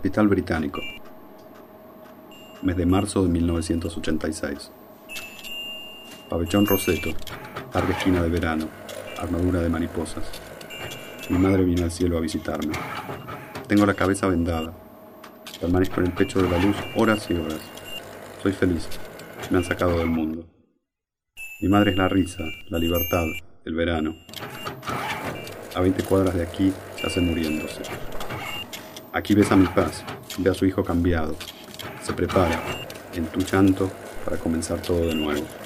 Hospital Británico. Mes de marzo de 1986. Pabellón Roseto, tarde esquina de verano, armadura de mariposas. Mi madre viene al cielo a visitarme. Tengo la cabeza vendada. Permanezco en el pecho de la luz horas y horas. Soy feliz. Me han sacado del mundo. Mi madre es la risa, la libertad, el verano. A 20 cuadras de aquí yace muriéndose. Aquí besa mi paz, ve a su hijo cambiado. Se prepara, en tu llanto, para comenzar todo de nuevo.